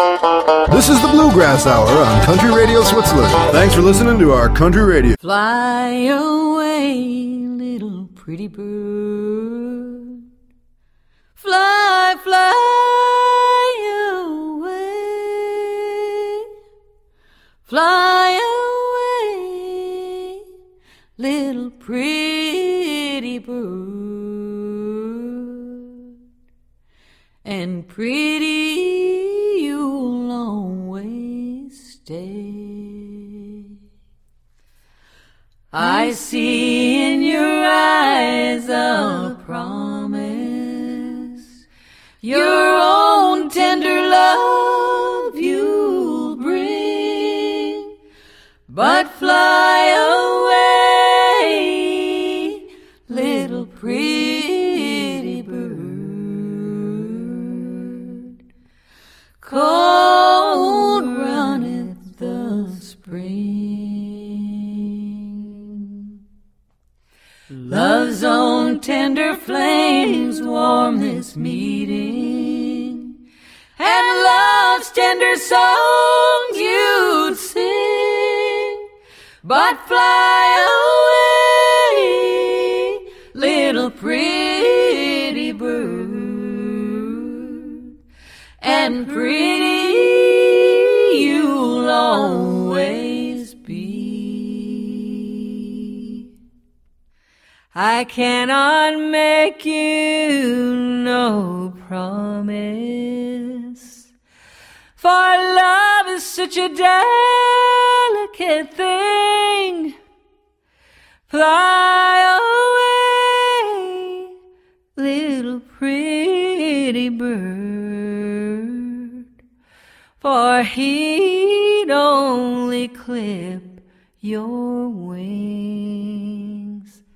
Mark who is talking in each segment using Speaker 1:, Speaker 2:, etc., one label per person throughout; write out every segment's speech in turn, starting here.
Speaker 1: This is the Bluegrass Hour on Country Radio Switzerland. Thanks for listening to our Country Radio.
Speaker 2: Fly away, little pretty bird. Fly, fly away. Fly away, little pretty bird. And pretty you'll always stay. I see in your eyes a promise, your own tender love you'll bring. But fly away, little pretty bird. Cold runneth the spring. Love's own tender flames warm this meeting, and love's tender songs you'd sing. But fly away, little pretty bird, and pretty you'll always be. I cannot make you no promise, for love is such a delicate thing. Fly away, little pretty bird, for he'd only clip your wings.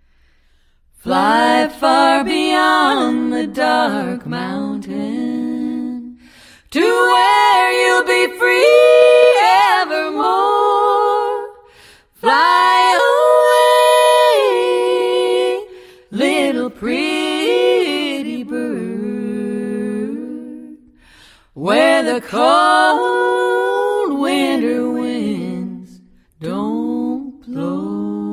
Speaker 2: Fly far beyond the dark mountain, to where you'll be free evermore. Fly away, little pretty bird, where the cold winter winds don't blow.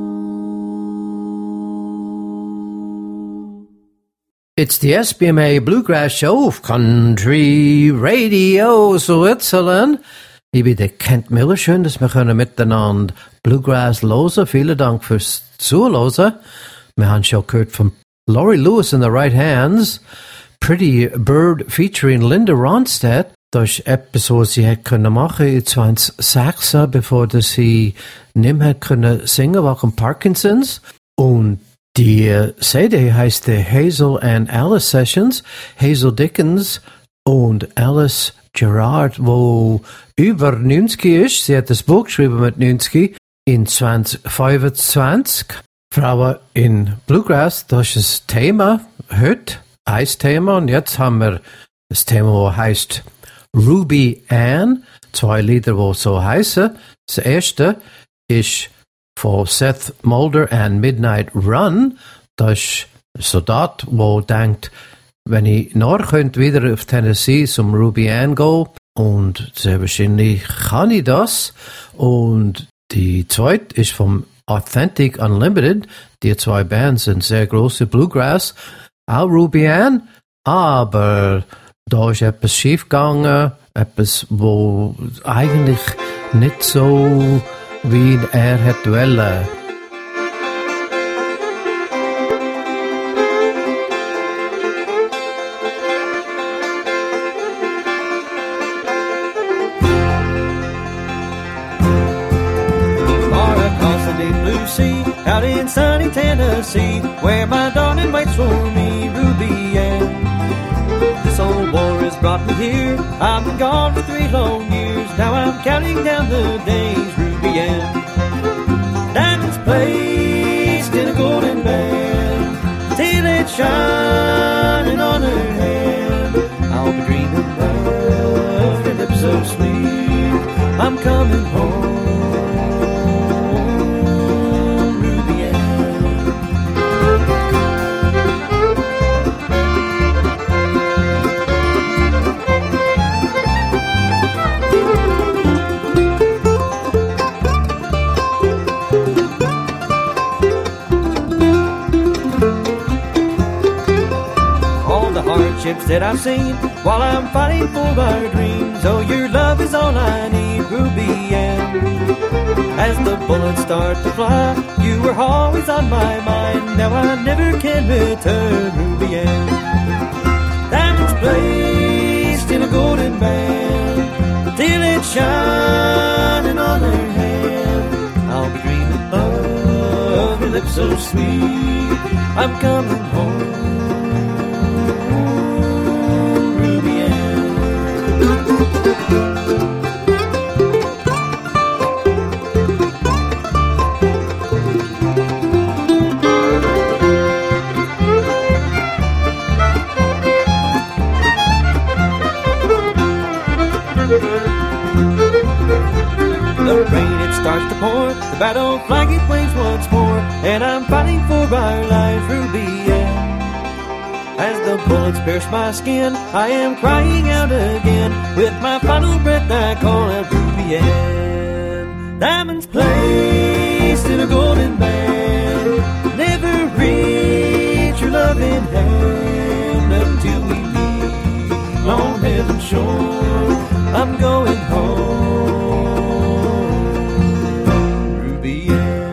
Speaker 3: It's the SBMA Bluegrass Show of Country Radio Switzerland. Ich bin der Kent Miller. Schön, dass wir können miteinander Bluegrass hören. Vielen Dank fürs Zuhören. Wir haben schon gehört von Laurie Lewis in the Right Hands, Pretty Bird featuring Linda Ronstadt. Das ist etwas, was sie hätte machen können in 2006, bevor sie nicht mehr können singen wegen Parkinsons. Und die CD heißt die Hazel and Alice Sessions. Hazel Dickens und Alice Gerard, wo über 90 ist. Sie hat das Buch geschrieben mit 90 in 2025. Frauen in Bluegrass, das ist das Thema heute, ein Thema. Und jetzt haben wir das Thema, das heißt Ruby Ann. 2 Lieder, die so heißen. Das erste ist von Seth Mulder and Midnight Run. Das ist ein Soldat, der denkt, wenn ich nachher wieder auf Tennessee zum Ruby Ann gehen, und sehr wahrscheinlich kann ich das. Und die zweite ist vom Authentic Unlimited. Die 2 Bands sind sehr große Bluegrass. Auch Ruby Ann, aber da ist etwas schief gegangen, etwas, wo eigentlich nicht so wie er hätte wollen.
Speaker 4: Far across the deep blue sea, out in sunny Tennessee, where my darling waits for me, Ruby Ann. This old war has brought me here. I've been gone for 3 long years. Now I'm counting down the days, Ruby Ann. Diamonds placed in a golden band, till it's shining on her hand. I'll be dreaming of her lips so sweet. I'm coming home. that I've seen while I'm fighting for our dreams. Oh, your love is all I need, Ruby Ann. As the bullets start to fly, you were always on my mind. Now I never can return, Ruby Ann. Diamonds placed in a golden band, till it's shining on her hand. I'll be dreaming of your lips so sweet. I'm coming home, Ruby Ann. The rain, it starts to pour, the battle flag, it waves once more, and I'm fighting for our lives, Ruby Ann. As the bullets pierce my skin, I am crying out again. With my final breath I call out Ruby Ann. Diamonds placed in a golden band, never reach your loving hand. Until we meet on heaven's shore, I'm going home, Ruby Ann.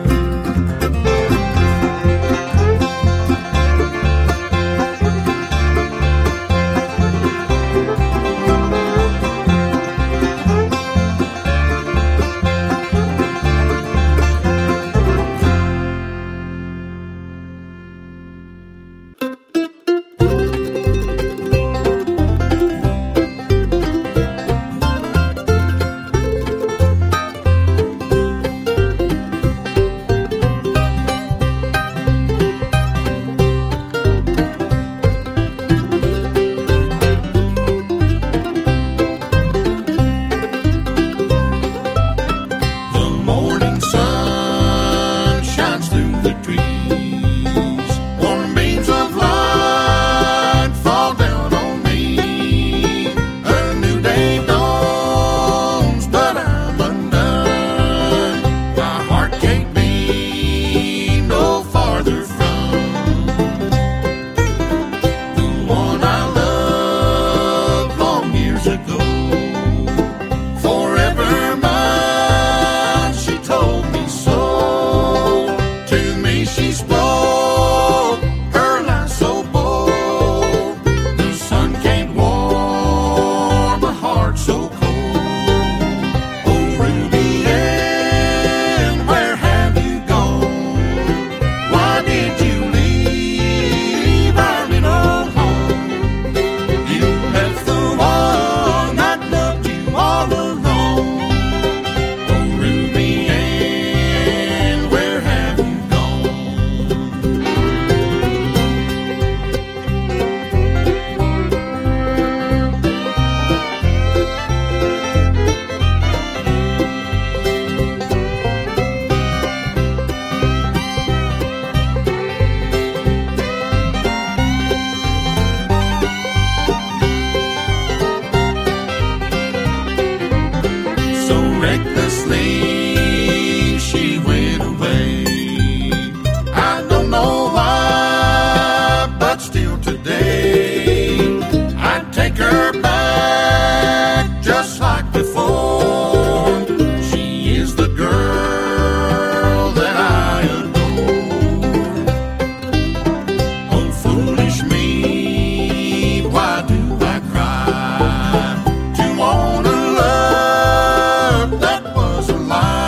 Speaker 5: Was a lie.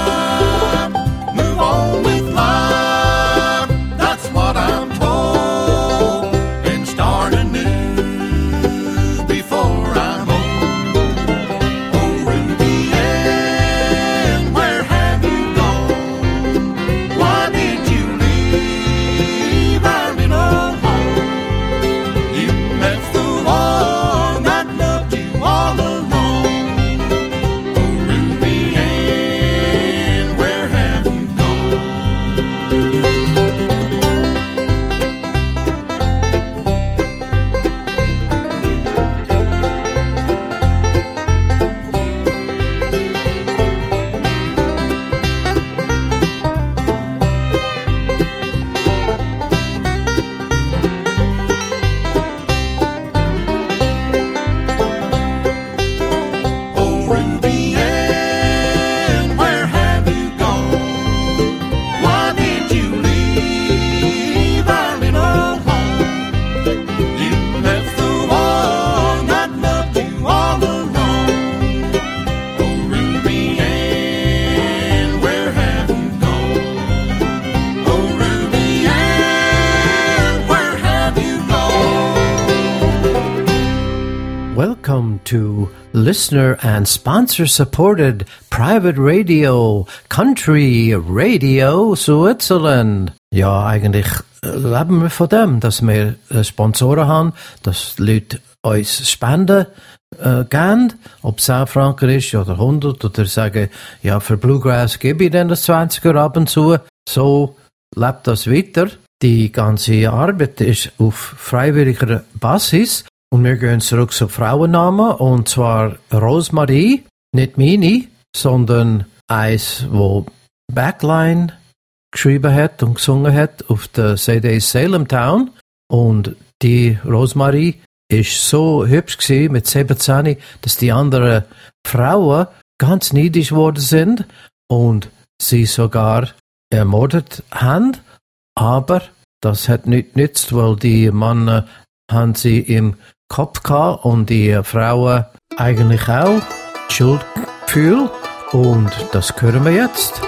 Speaker 3: to listener and sponsor supported private radio, Country Radio Switzerland. Ja, eigentlich leben wir von dem, dass wir Sponsoren haben, dass Leute uns spenden geben, ob es 10 Franken ist oder 100 oder sagen, ja, für Bluegrass gebe ich dann das 20er ab und zu. So lebt das weiter. Die ganze Arbeit ist auf freiwilliger Basis und wir gehen zurück zu Frauennamen und zwar Rosemarie, nicht meine, sondern eins, wo Backline geschrieben hat und gesungen hat auf der CD Salem Town und die Rosemarie ist so hübsch gewesen mit 17, dass die anderen Frauen ganz neidisch geworden sind und sie sogar ermordet haben. Aber das hat nicht genützt, weil die Männer haben sie im Kopf gehabt und die Frauen eigentlich auch Schuldgefühl. Und das hören wir jetzt.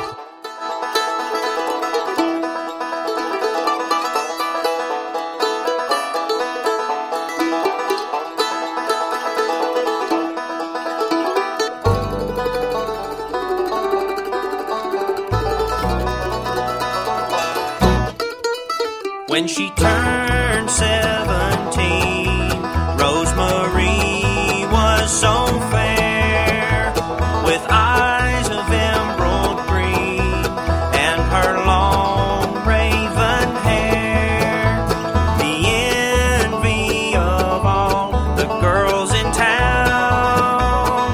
Speaker 5: When she turned 17, Rosemarie was so fair, with eyes of emerald green and her long raven hair, the envy of all the girls in town.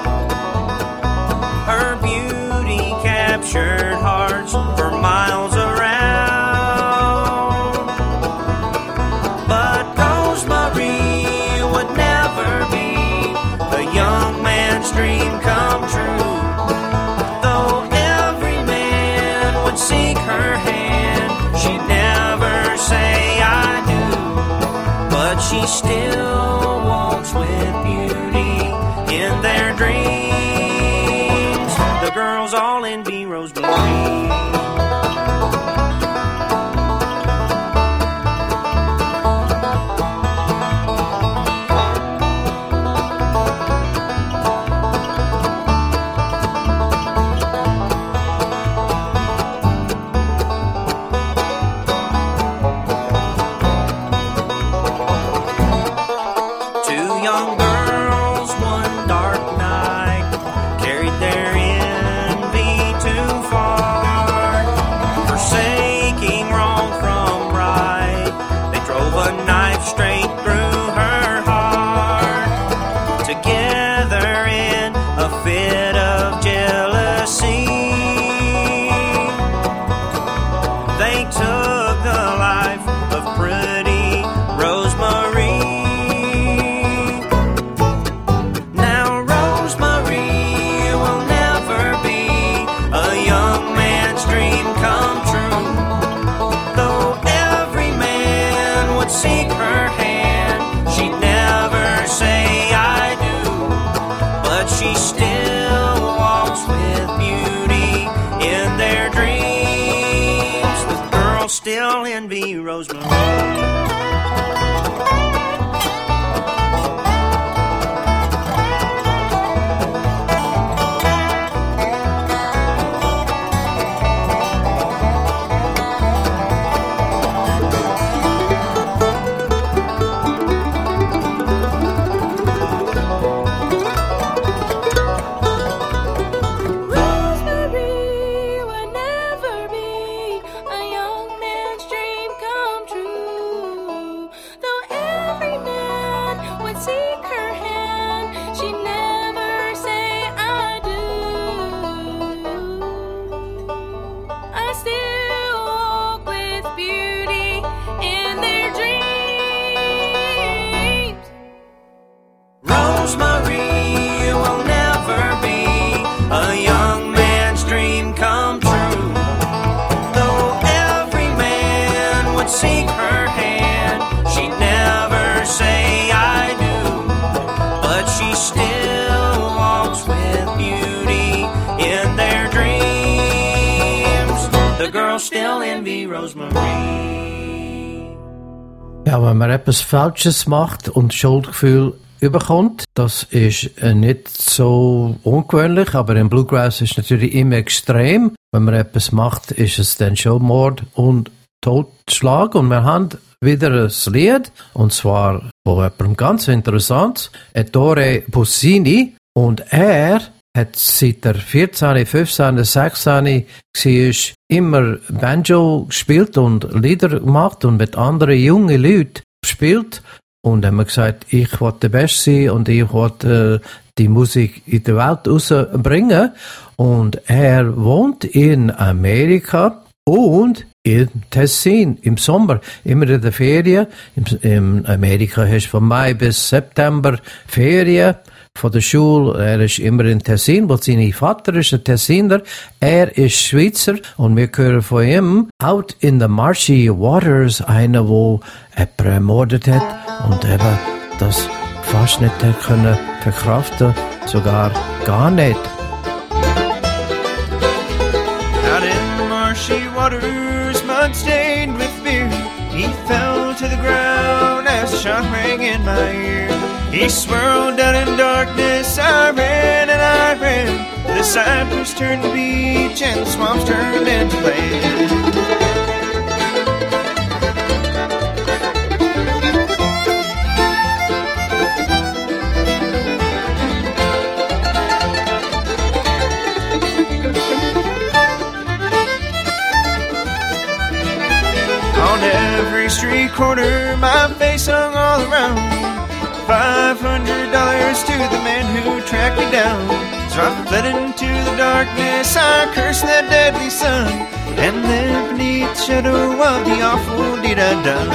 Speaker 5: Her beauty captured hearts for miles around. Dream come true. Though every man would seek her hand, she'd never say I do. But she still walks with beauty in their dreams. The girls all envy Rosemarie. Straight through her heart. Together in a fit of jealousy, they took the life of pretty Rosemarie. Now Rosemarie will never be a young man's dream come true. Though every man would seek her hand, she'd never say I do. But she still walks with beauty in their dreams. The girls still envy Rosemarie. Still envy Rosemarie.
Speaker 3: Ja, wenn man etwas Falsches macht und Schuldgefühl überkommt. Das ist nicht so ungewöhnlich, aber im Bluegrass ist natürlich immer extrem. Wenn man etwas macht, ist es dann schon Mord und Totschlag. Und wir haben wieder ein Lied, und zwar von jemandem ganz interessant, Ettore Puccini. Und er hat seit er 14, 15, 16 war, immer Banjo gespielt und Lieder gemacht und mit anderen jungen Leuten gespielt. Und haben wir gesagt, ich will der Beste sein und ich will die Musik in der Welt rausbringen. Und er wohnt in Amerika und in Tessin im Sommer, immer in der Ferien. In Amerika hast du von Mai bis September Ferien von der Schule. Er ist immer in Tessin, weil sein Vater ist ein Tessiner. Er ist Schweizer und wir hören von ihm Out in the Marshy Waters, einer, wo jemand ermordet hat und eben das fast nicht hat können verkraften, sogar gar nicht.
Speaker 6: Out in the marshy waters, mud-stained with beer, he fell to the ground as a shot rang in my ear. He swirled down in darkness, I ran and I ran. The cypress turned to beach and the swamps turned into land. On every street corner, my face hung all around. $500 to the man who tracked me down. So I fled into the darkness, I cursed that deadly sun, and there beneath the shadow of the awful deed I'd done.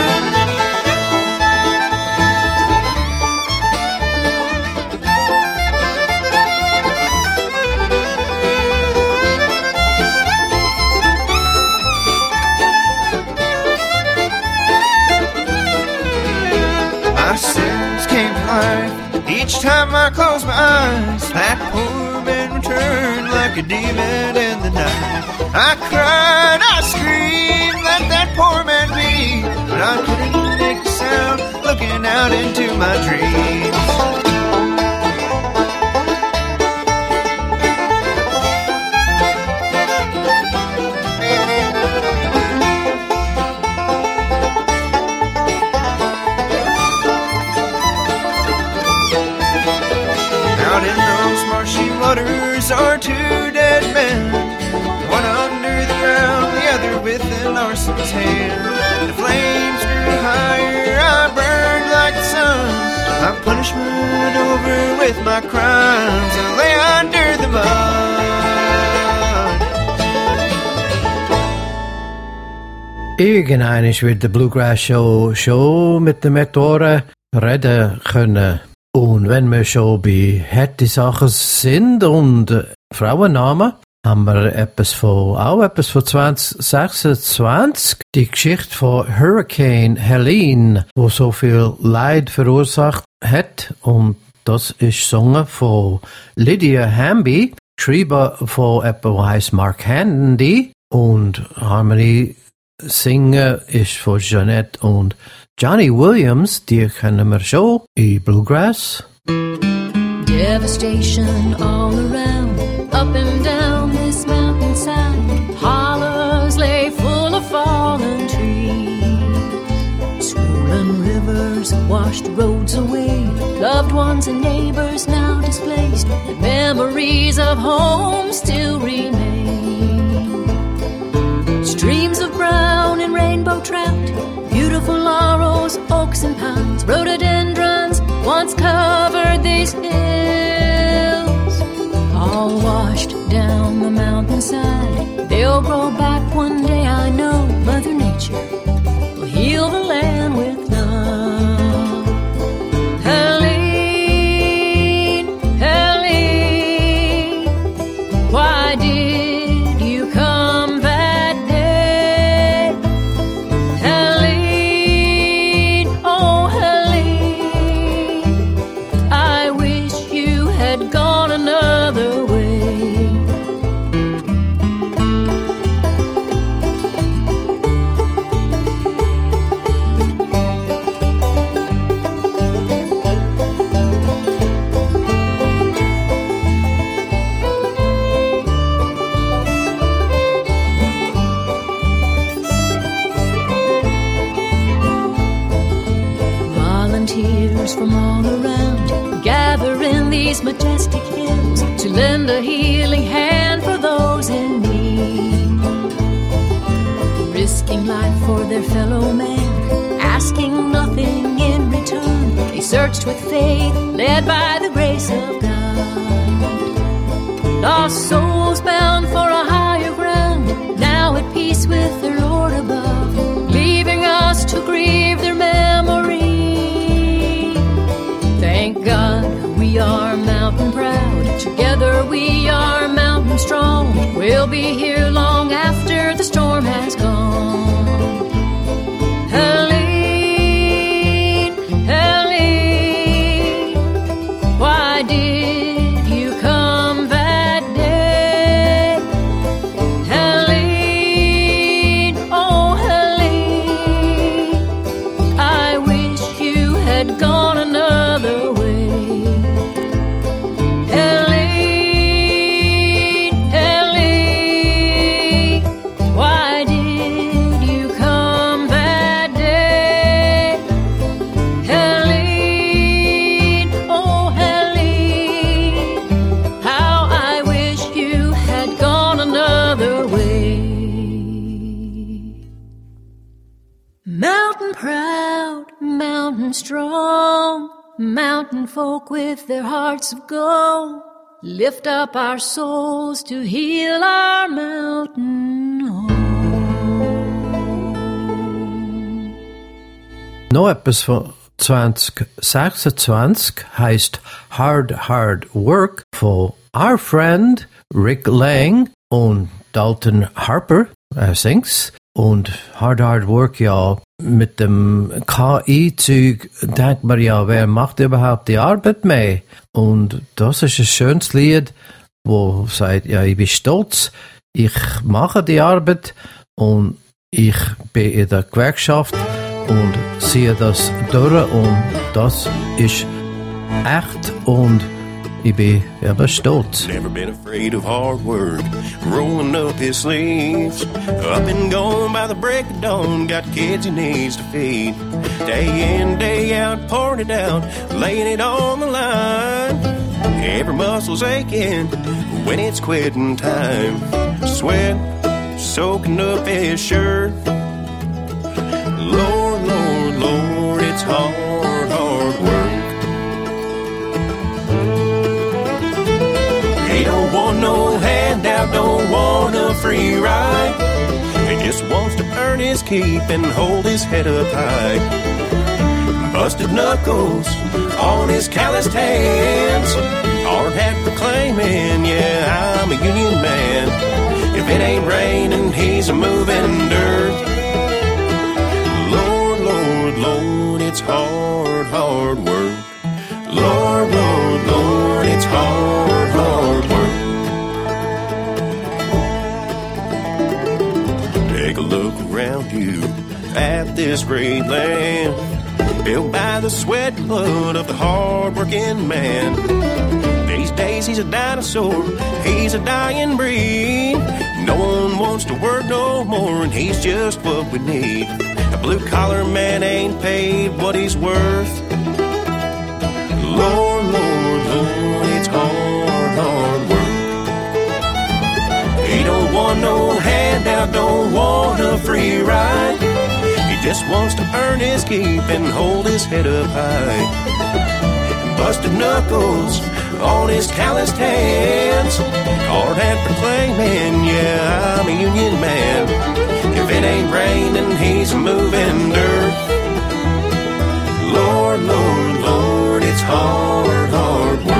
Speaker 6: My sins came to life each time I closed my eyes. That poor man returned like a demon in the night. I cried, I screamed, let that poor man be, but I couldn't make a sound looking out into my dreams. Waters are two dead men, one under the ground, the other with an arson's hand. The flames grew higher, I burned like the sun. My punishment over with my crimes, I lay under the mud.
Speaker 3: Irgendwann wird der Bluegrass Show schon mit den Methoden reden können. Und wenn wir schon bei harten Sachen sind und Frauennamen, haben wir etwas von 2026. Die Geschichte von Hurricane Helene, wo so viel Leid verursacht hat. Und das ist gesungen von Lydia Hamby, geschrieben von jemandem, der heisst Mark Handy. Und Harmony singen ist von Jeanette und Johnny Williams, die kennen wir schon in Bluegrass.
Speaker 2: Devastation all around, up and down this mountainside. Hollers lay full of fallen trees. Swollen rivers washed roads away. Loved ones and neighbors now displaced. But memories of home still remain. Streams of brown and rainbow trout, beautiful laurels, oaks and pines, rhododendrons once covered these hills, all washed down the mountainside. They'll grow back one day, I know. Mother Nature will heal the land with love. Helene, Helene, why did you come that day? Helene, oh Helene, I wish you had gone another way. these majestic hills to lend a healing hand for those in need. Risking life for their fellow man, asking nothing in return. They searched with faith, led by the grace of God. Lost souls bound for a higher ground, now at peace with their Lord above, leaving us to grieve their memory. Thank God we are mountain proud, together we are mountain strong. We'll be here long after the storm has gone. Helene, Helene, why did you come that day? Helene, oh Helene, I wish you had gone another way. Helene, Helene, why did you come that day? Helene, oh Helene, how I wish you had gone another way. Mountain proud, mountain strong, mountain folk with their hearts of gold, lift up our souls to heal our mountain home.
Speaker 3: Noch etwas von 2026 heißt Hard Work von our friend Rick Lang und Dalton Harper, singt's. Und Hard Work, ja, mit dem KI-Zeug denkt man ja, wer macht überhaupt die Arbeit mehr? Und das ist ein schönes Lied, wo sagt, ja, ich bin stolz, ich mache die Arbeit und ich bin in der Gewerkschaft und ziehe das durch und das ist echt und ich bin aber stolz.
Speaker 7: Never been afraid of hard work, rolling up his sleeves. Up and gone by the break of dawn, got kids he needs to feed. Day in, day out, pouring it out, laying it on the line. Every muscle's aching when it's quitting time. Sweat soaking up his shirt. Lord, Lord, Lord, it's hard work. He don't want no handout, don't want a free ride. He just wants to earn his keep and hold his head up high. Busted knuckles on his calloused hands, hard hat proclaiming, yeah, I'm a union man. If it ain't raining, he's a moving dirt. Lord, Lord, Lord, it's hard work. Lord, Lord, Lord, it's hard work. Take a look around you at this great land, built by the sweat and blood of the hard-working man. These days he's a dinosaur, he's a dying breed. No one wants to work no more, and he's just what we need. A blue-collar man ain't paid what he's worth. Lord, Lord, Lord, it's hard work. He don't want no handout, don't want a free ride. He just wants to earn his keep and hold his head up high. Busted knuckles on his calloused hands, hard hat proclaiming, yeah, I'm a union man. If it ain't raining, he's moving dirt. Lord, Lord, Lord, it's hard work.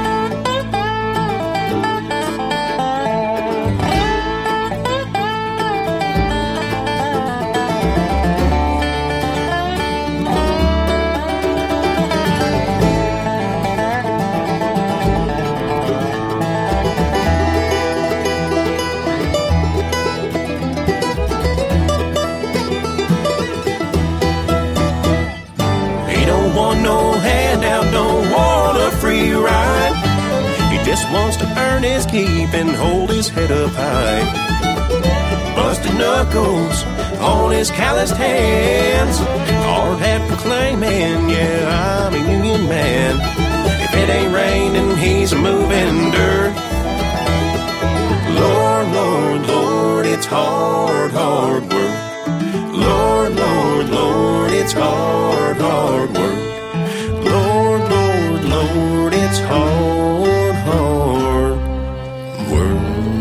Speaker 7: Just wants to earn his keep and hold his head up high. Busted knuckles on his calloused hands, hard hat proclaiming, yeah, I'm a union man. If it ain't raining, he's moving dirt. Lord, Lord, Lord, it's hard, hard work. Lord, Lord, Lord, it's hard, hard work. Lord, Lord, Lord, it's hard, hard work.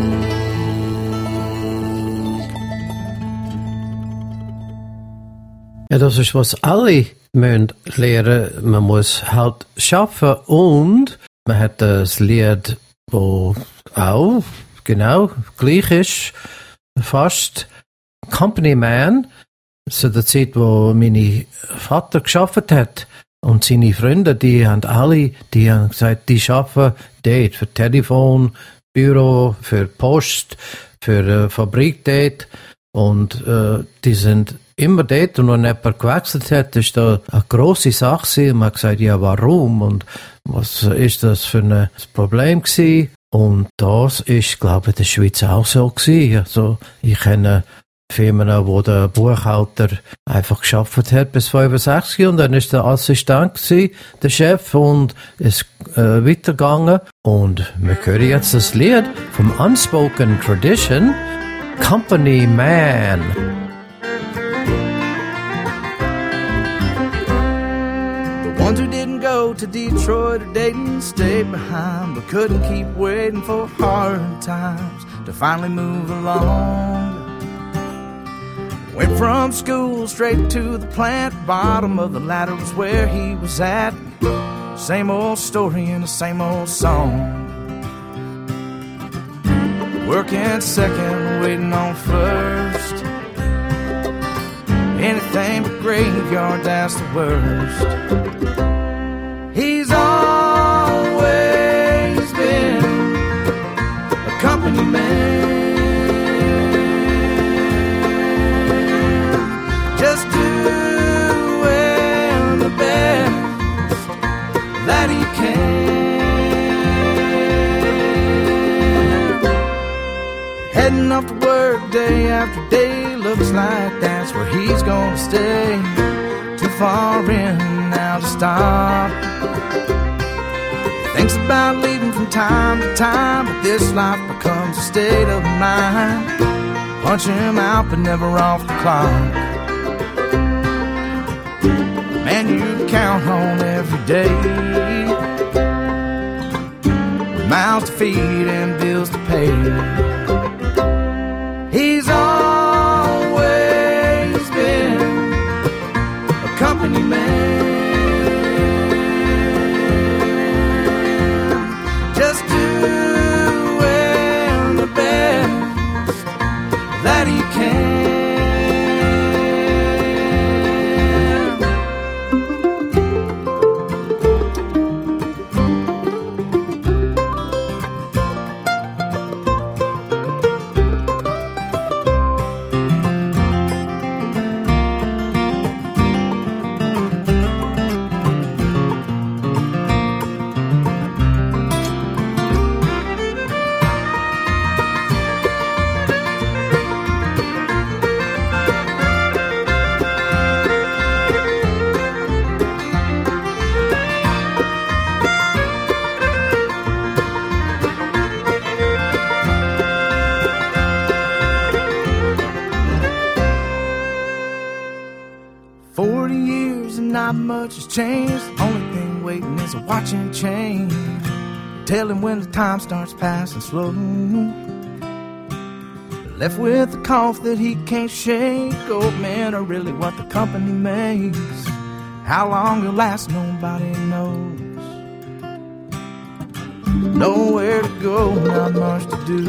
Speaker 3: Ja, das ist, was alle müssen lernen. Man muss halt schaffen und man hat das Lied, wo auch genau gleich ist, fast Company Man, zu der Zeit, wo mein Vater geschafft hat. Und seine Freunde, die haben gesagt, die arbeiten dort für Telefon, Büro, für Post, für Fabrik dort. Und die sind immer dort. Und wenn jemand gewechselt hat, ist da eine grosse Sache. Und man hat gesagt, ja, warum? Und was ist das für ein Problem gewesen? Und das ist, glaube ich, in der Schweiz auch so gewesen. Also, ich kenne Firmen, wo der Buchhalter einfach geschafft hat bis 65 und dann ist der Assistent gewesen, der Chef, und ist weitergegangen. Und wir hören jetzt das Lied vom Unspoken Tradition, Company Man.
Speaker 8: The ones who didn't go to Detroit or Dayton stayed behind, but couldn't keep waiting for hard times to finally move along. Went from school straight to the plant, bottom of the ladder was where he was at. Same old story and the same old song. Working second, waiting on first. Anything but graveyard, that's the worst. He's always been a company man. Just doing the best that he can. Heading off to work day after day, looks like that's where he's gonna stay. Too far in now to stop. Thinks about leaving from time to time, but this life becomes a state of mind. Punch him out, but never off the clock. Man, you count on every day, with mouths to feed and bills to pay. He's always been a company man, just doing the best that he can. Much has changed. The only thing waiting is a watching chain, telling when the time starts passing slow. Left with a cough that he can't shake. Old men are really what the company makes. How long it'll last, nobody knows. Nowhere to go, not much to do.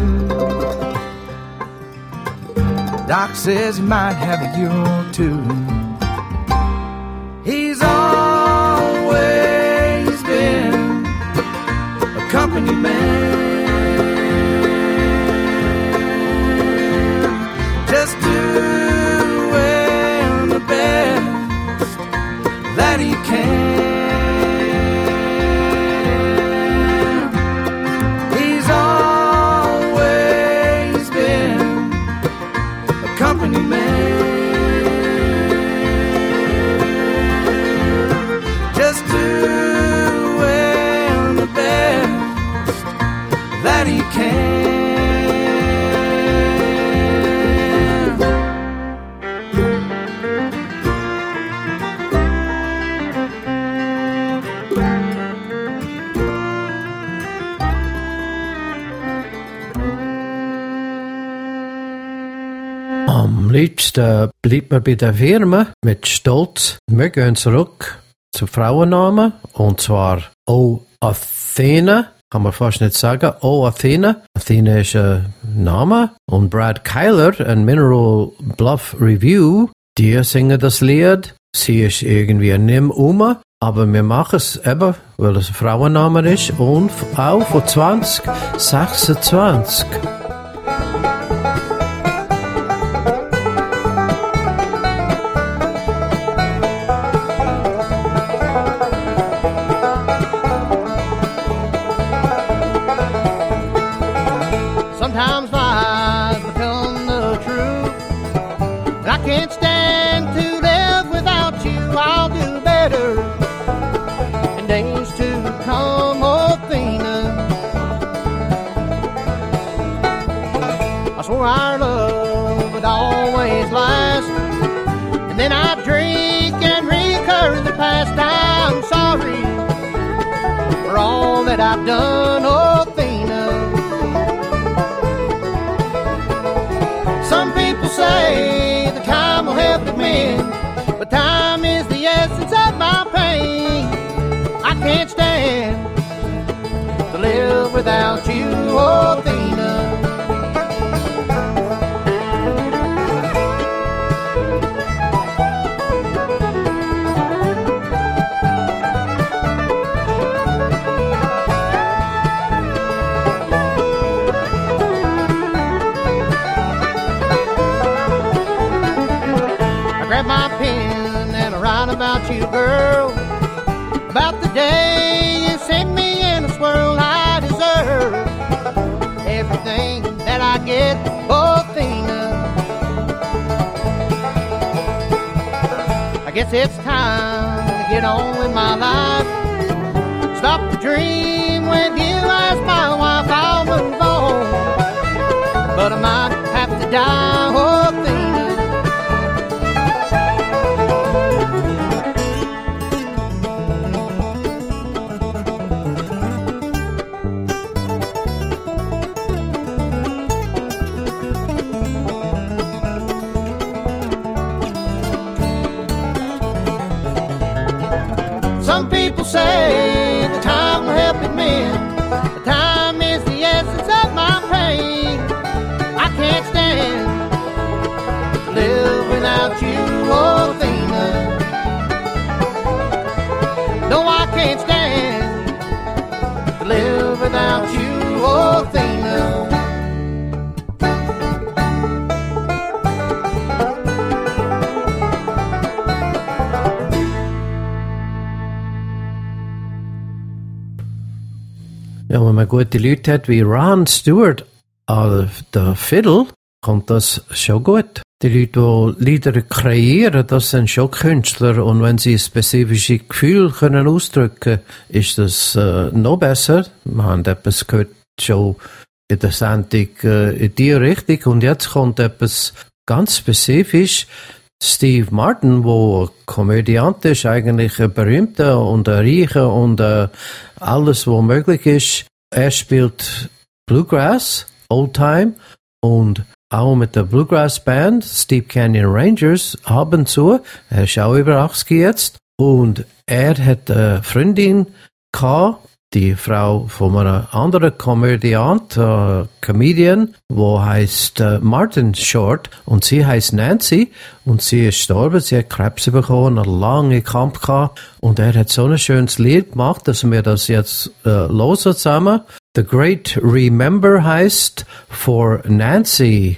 Speaker 8: Doc says he might have a year or two. He's always been a company man, just doing the best that he can. He's always been a company man. can.
Speaker 3: Am liebsten bleibt man bei der Firma mit Stolz. Wir gehen zurück zu Frauennamen, und zwar O Athena, kann man fast nicht sagen, O Athena. Athena ist ein Name. Und Brad Kyler, ein Mineral Bluff Review, die singen das Lied. Sie ist irgendwie nicht mehr aber wir machen es eben, weil es ein Frauenname ist, und auch von 2026.
Speaker 9: Sometimes lies become the truth. I can't stand to live without you. I'll do better in days to come, Athena. I swore our love would always last, and then I drink and recur the past. I'm sorry for all that I've done, Athena. Some people say the time will help the men, but time is the essence of my pain. I can't stand to live without you, Athena. Grab my pen and I write about you, girl, about the day you sent me in a swirl. I deserve everything that I get, Athena. I guess it's time to get on with my life. Stop the dream with you as my wife. I'll move on, but I might have to die, Athena. Some people say the time will help it mend, but time is the essence of my pain. I can't stand to live without you, Athena. No, I can't stand to live without you, Athena.
Speaker 3: Ja, wenn man gute Leute hat wie Ron Stewart an der Fiddle, kommt das schon gut. Die Leute, die Lieder kreieren, das sind schon Künstler, und wenn sie spezifische Gefühle können ausdrücken, ist das noch besser. Wir haben etwas gehört schon in der Sendung in die Richtung, und jetzt kommt etwas ganz spezifisch. Steve Martin, der Komödiant ist, eigentlich ein berühmter und ein reicher und alles, was möglich ist. Er spielt Bluegrass, Oldtime, und auch mit der Bluegrass Band, Steep Canyon Rangers, ab und zu. Er ist auch über 80 jetzt. Und er hat eine Freundin gehabt, die Frau von einem anderen Komödiant, Comedian, wo heißt Martin Short, und sie heißt Nancy, und sie ist gestorben, sie hat Krebs bekommen, einen langen Kampf gehabt, und er hat so ein schönes Lied gemacht, dass wir das jetzt hören zusammen. The Great Remember heißt For Nancy.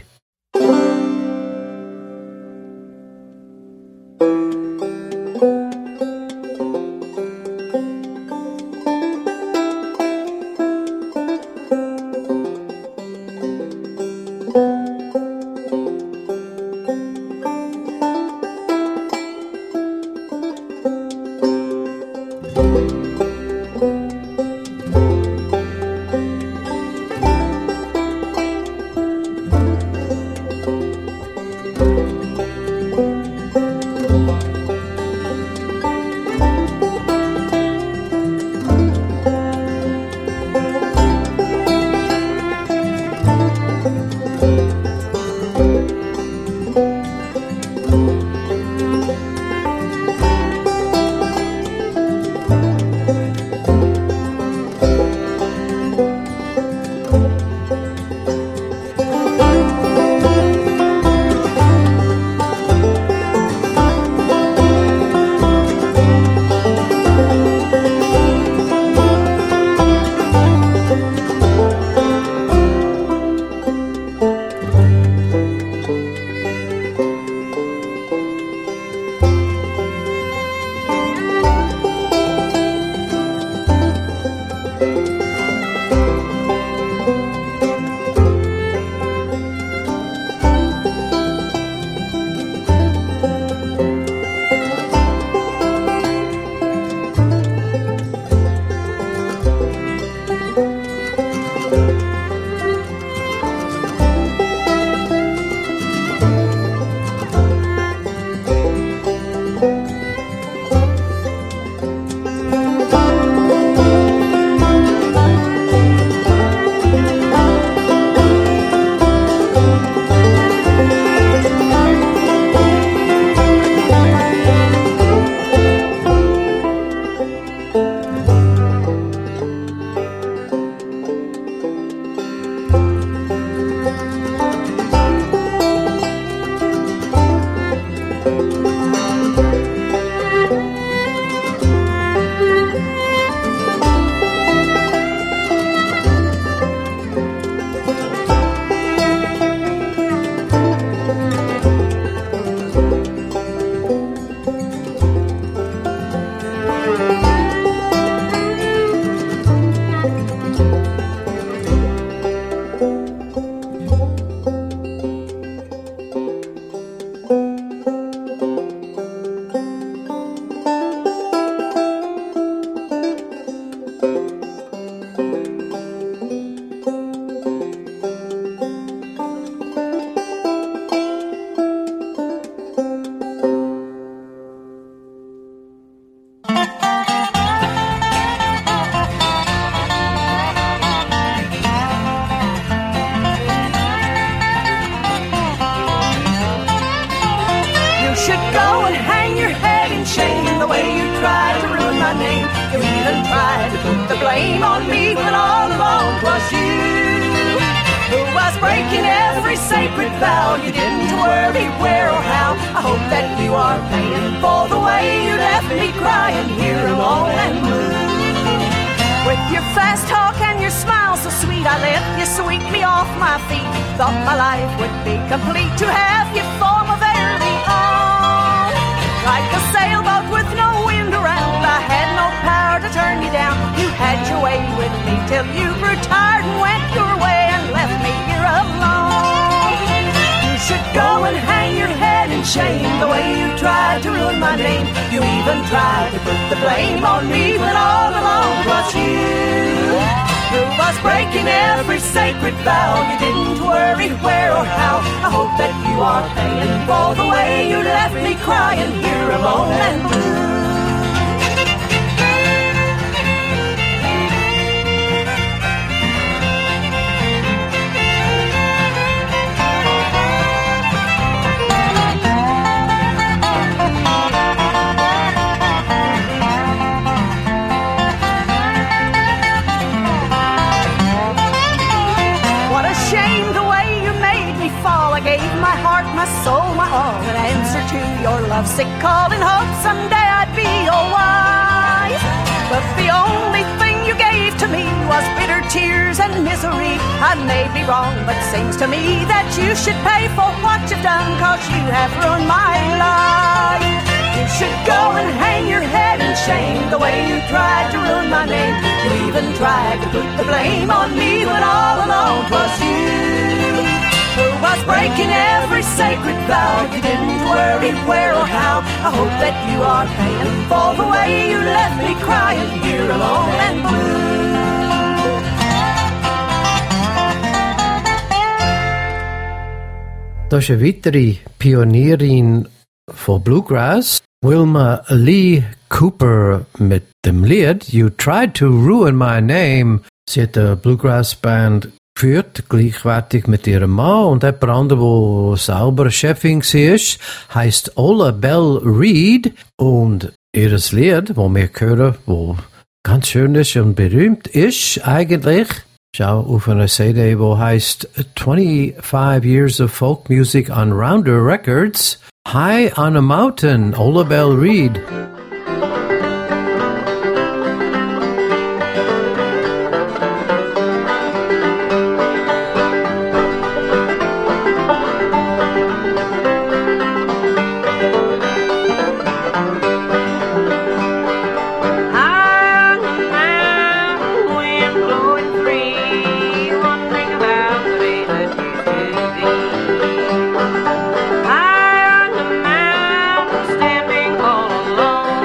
Speaker 10: should go and hang your head in shame, the way you tried to ruin my name. You even tried to put the blame on me when all along 'twas you who was breaking every sacred vow. You didn't worry where or how. I hope that you are paying for the way you left me crying here alone and blue. With your fast talk and your smile so sweet, I let you sweep me off my feet. Thought my life would be complete to have you for my very own. Like a sailboat with no wind around, I had no power to turn you down. You had your way with me till you grew tired and went your way and left me here alone. You should go and hang your head in shame, the way you tried to ruin my name. You even tried to put the blame on me when all along 'twas you who was breaking every sacred vow. You didn't worry where or how. I hope that you are paying for the way you left me crying here alone and blue. My heart, my soul, my all, in answer to your lovesick call, in hope someday I'd be your wife. But the only thing you gave to me was bitter tears and misery. I may be wrong, but seems to me that you should pay for what you've done, 'cause you have ruined my life. You should go and hang your head in shame, the way you tried to ruin my name. You even tried to put the blame on me when all along 'twas you who was breaking every sacred vow. You didn't worry where or how. I hope that you are paying for the way you left me crying here alone and blue.
Speaker 3: Da ist eine weitere Pionierin von Bluegrass, Wilma Lee Cooper, mit dem Lied You Tried to Ruin My Name. Sie hat eine Bluegrass-Band geführt, gleichwertig mit ihrem Mann, und jemand anderer, der selber Chefin war, heisst Ola Belle Reed, und ihr Lied, das wir hören, das ganz schön ist und berühmt ist eigentlich, schau auf einer CD, die heisst 25 Years of Folk Music on Rounder Records, High on a Mountain, Ola Belle Reed.
Speaker 10: High on the mountain, standing all alone.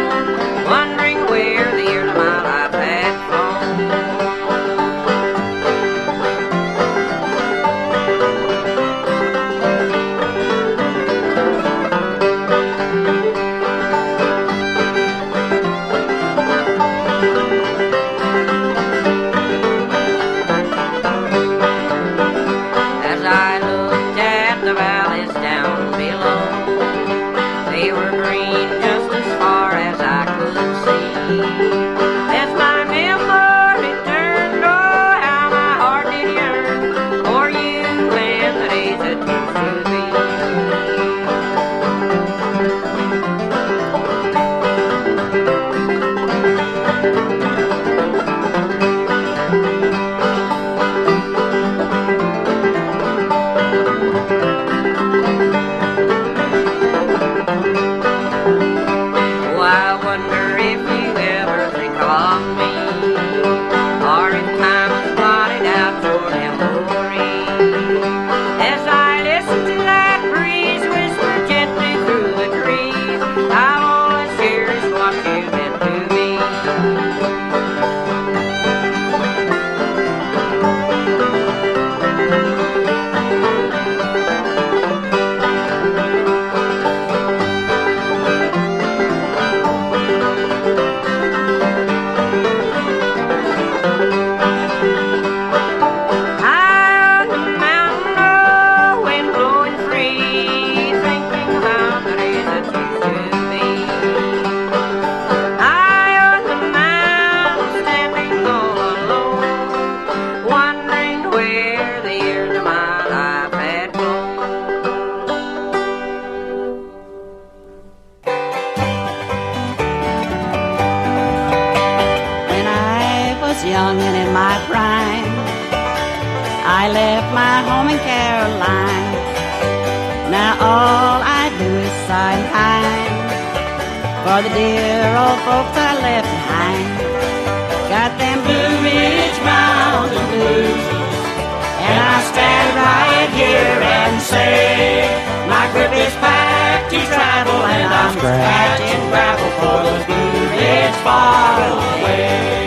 Speaker 11: I left my home in Carolina. Now all I do is sigh and pine for the dear old folks I left behind. Got them Blue Ridge Mountain blues, and I stand right here and say my grip is packed to travel, and I'm scratching gravel for the Blue Ridge far away.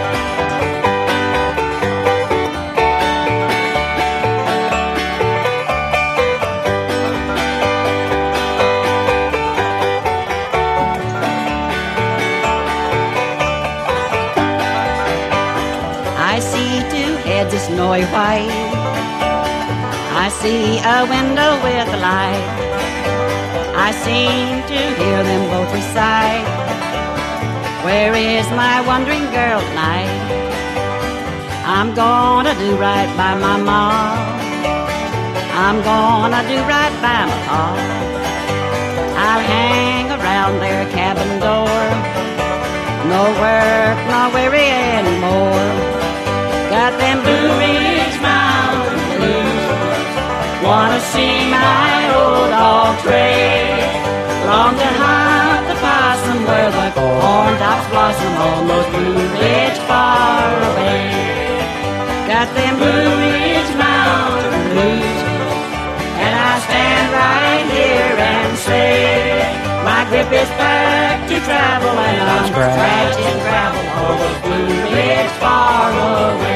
Speaker 11: It's snowy white. I see a window with a light. I seem to hear them both recite, where is my wandering girl tonight? I'm gonna do right by my ma. I'm gonna do right by my pa. I'll hang around their cabin door, no work, no worry anymore. Got them Blue Ridge Mountain blues. Wanna see my old dog Tray, long to hunt the possum where the corn tops blossom on those Blue Ridge far away. Got them Blue Ridge Mountain blues, and I stand right here and say my grip is back to travel, and I'm scratching gravel on those Blue Ridge far away.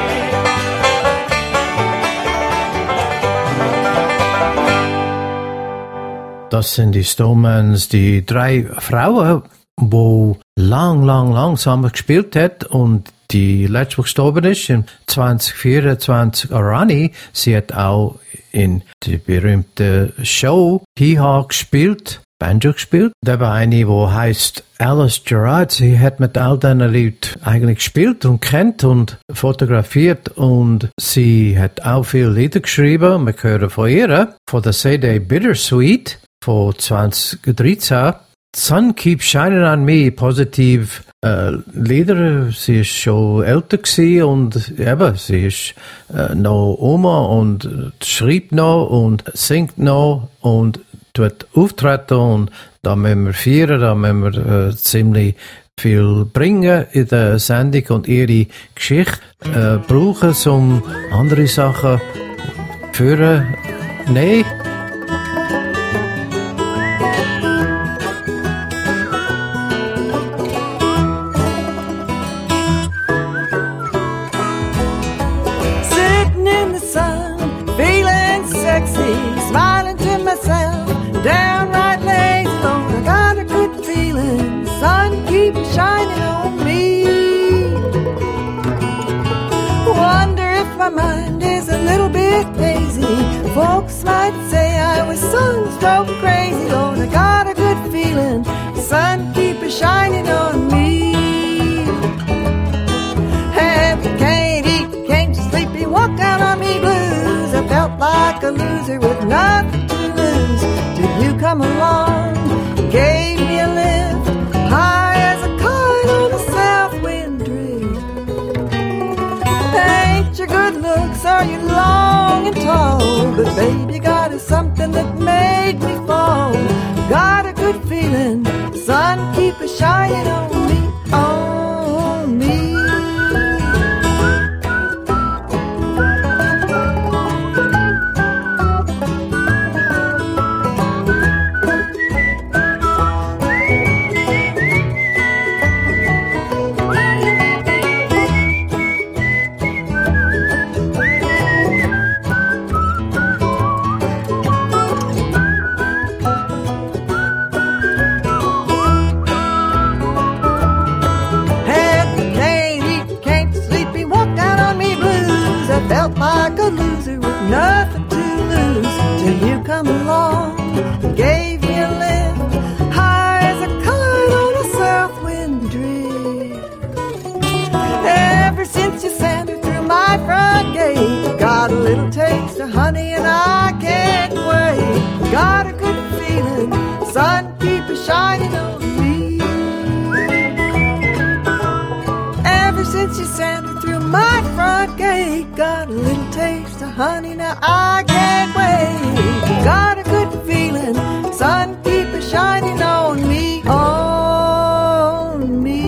Speaker 3: Das sind die Stonemans, die drei Frauen, die lang zusammen gespielt hat, und die letzte gestorben ist, in 2024, Arani. Sie hat auch in die berühmte Show Hee-Haw gespielt, Banjo gespielt. Da war eine, die heisst Alice Gerard. Sie hat mit all diesen Leuten eigentlich gespielt und kennt und fotografiert, und sie hat auch viele Lieder geschrieben. Wir hören von ihr, von der CD Bittersweet von 2013. Sun Keeps Shining on Me, positiv Lieder. Sie ist schon älter gewesen, und eben, sie ist noch Oma und schreibt noch und singt noch und tut auftreten, und da müssen wir feiern, da müssen wir ziemlich viel bringen in der Sendung und ihre Geschichte brauchen, um andere Sachen zu führen. Nein.
Speaker 10: Smiling to myself, downright lazy, Lord, I got a good feeling. The sun keeps shining on me. Wonder if my mind is a little bit hazy. Folks might say I was sunstroke crazy, Lord, I got a good feeling. The sun keeps shining on me. Happy, can't eat, can't sleep, you walk out on me blues. I felt like a loser with nothing to lose till you come along, gave me a lift, high as a kite on a south wind drift. Ain't your good looks, are you long and tall, but baby, you got something that made me fall. Got a good feeling, the sun keeps shining on me, on me. Like a loser with nothing to lose till you come along, gave me a lift, high as a kite on a south wind drift. Ever since you sent her through my front gate, got a little taste of honey and I can't wait. Got a good feeling, sun keeps shining on me. Ever since you sent her through my front gate, got a little taste the honey, now I can't wait. Got a good feeling, sun keep it shining on me, on me.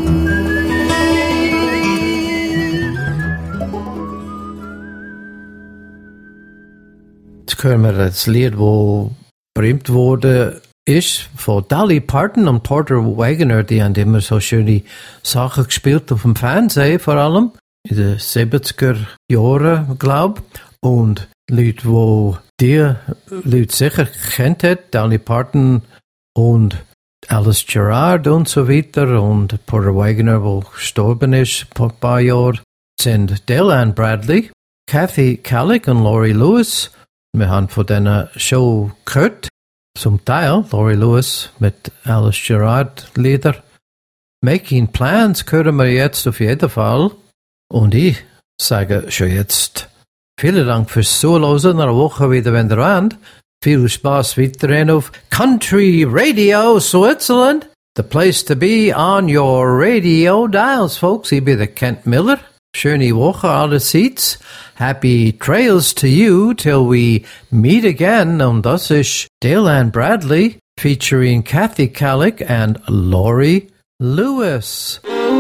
Speaker 3: Jetzt hören wir das Lied, wo berühmt wurde, ist von Dolly Parton und Porter Wagoner. Die haben immer so schöne Sachen gespielt auf dem Fernsehen, vor allem in den 70er Jahren, glaube ich. Und Leute, die Leute sicher kennt hat, Dolly Parton und Alice Gerrard und so weiter, und Porter Wagoner, der gestorben ist vor ein paar Jahren, sind Dale Ann Bradley, Kathy Kallick und Laurie Lewis. Wir haben von dieser Show gehört, zum Teil Laurie Lewis mit Alice Gerrard Lieder. Making Plans hören wir jetzt auf jeden Fall. Und ich sage schon jetzt vielen Dank fürs Zuhören. In einer Woche wieder, wenn ihr wollt. Viel Spaß weiterhin auf Country Radio Switzerland. The place to be on your radio dials, folks. Ich bin der Kent Miller. Schöne Woche allerseits. Happy trails to you till we meet again. Und das ist Dale Ann Bradley featuring Kathy Kallick and Laurie Lewis.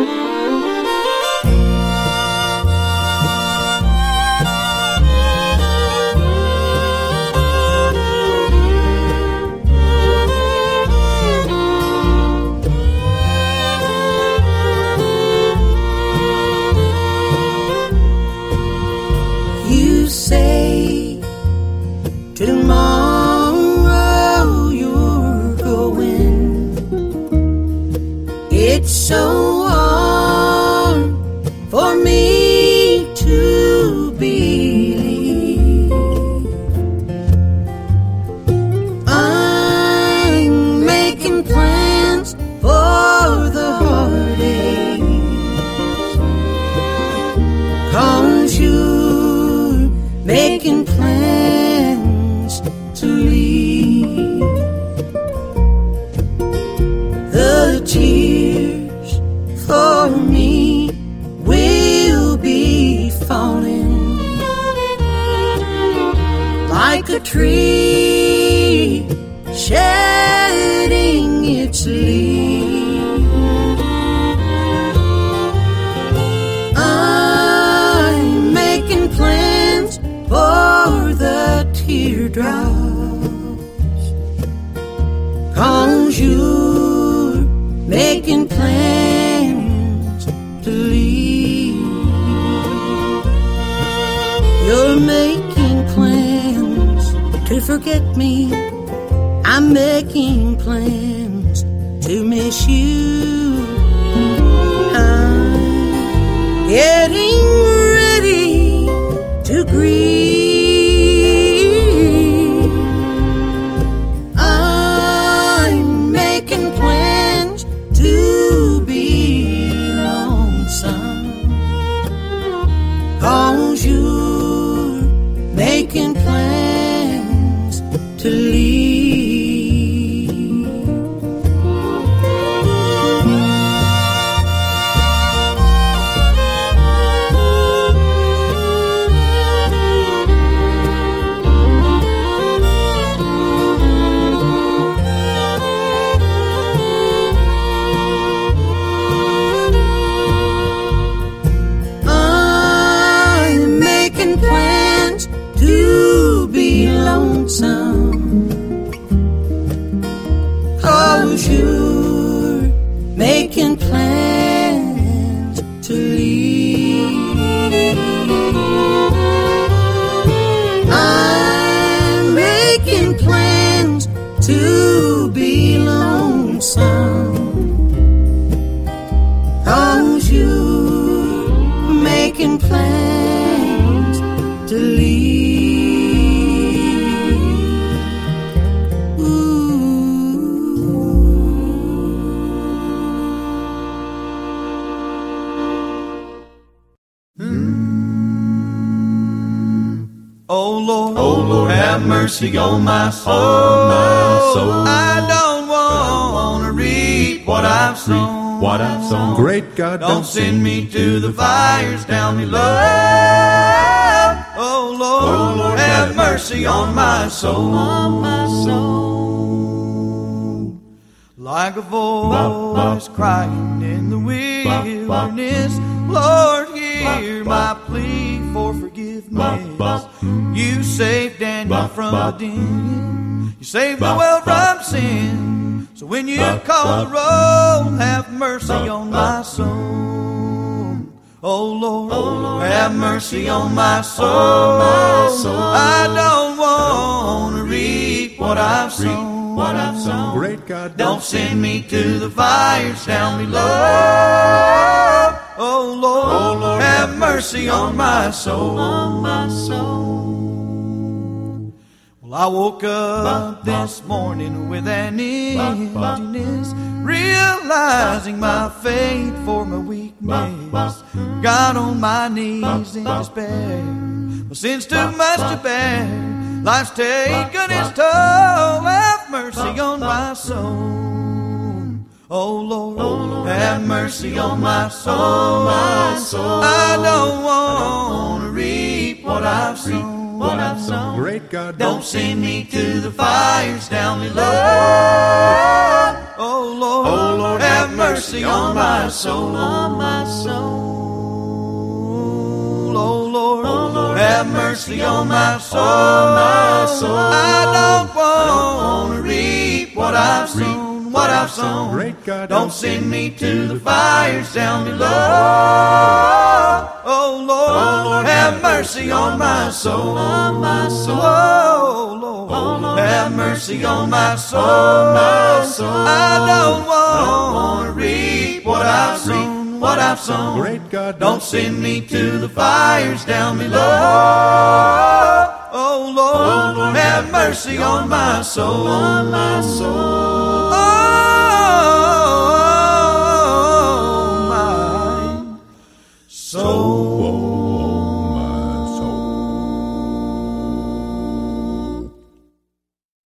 Speaker 10: Say tomorrow you're going. It's so hard for me to believe. I'm making plans for the holidays, 'cause you're making plans to leave. The tears for me will be falling like a tree shedding its leaves. I'm making plans for the teardrops, 'cause you're making plans to leave. You're making plans to forget me. I'm making plans to miss you. I'm getting ready to grieve. I'm making plans to be lonesome, 'cause you're making plans to leave. Lonesome, 'cause you're making plans to leave. I'm making plans to be lonesome, 'cause you're making plans to leave.
Speaker 6: Oh Lord, have mercy on my soul, my soul. I don't want to reap what I've sown.
Speaker 1: Great God,
Speaker 6: don't send me to the fires down below. Oh
Speaker 8: mercy on my soul.
Speaker 2: On my soul.
Speaker 8: Like a voice crying in the wilderness, Lord, hear my plea for forgiveness. You saved Daniel from the den, you saved the world from sin. So when you call the roll, have mercy on my soul. Oh Lord, have mercy on my soul. I don't want to reap what I've sown.
Speaker 1: Great God,
Speaker 8: don't send me to the fires down below. Oh Lord, have mercy on my soul.
Speaker 2: On my soul.
Speaker 8: Well, I woke up this morning with an emptiness, realizing my fate for my weakness. Got on my knees in despair. My sin's too much to bear. Life's taken its toll. Have mercy on my soul. Oh Lord, have mercy on my soul. I don't want to reap what I've sown.
Speaker 1: great God,
Speaker 8: Don't send me to the fires down below. Oh Lord, have mercy on my soul.
Speaker 2: On my soul.
Speaker 8: Oh Lord, have mercy on my soul. I don't want to reap what I've sown.
Speaker 1: great God,
Speaker 8: Don't send me to the fires down below. Oh Lord, have mercy on my soul.
Speaker 2: On my soul.
Speaker 8: Oh Lord, have mercy on my soul. I don't want to reap what I've sown.
Speaker 1: great God,
Speaker 8: Don't send me to the fires down below. Oh Lord, have mercy on my soul.
Speaker 2: On my soul.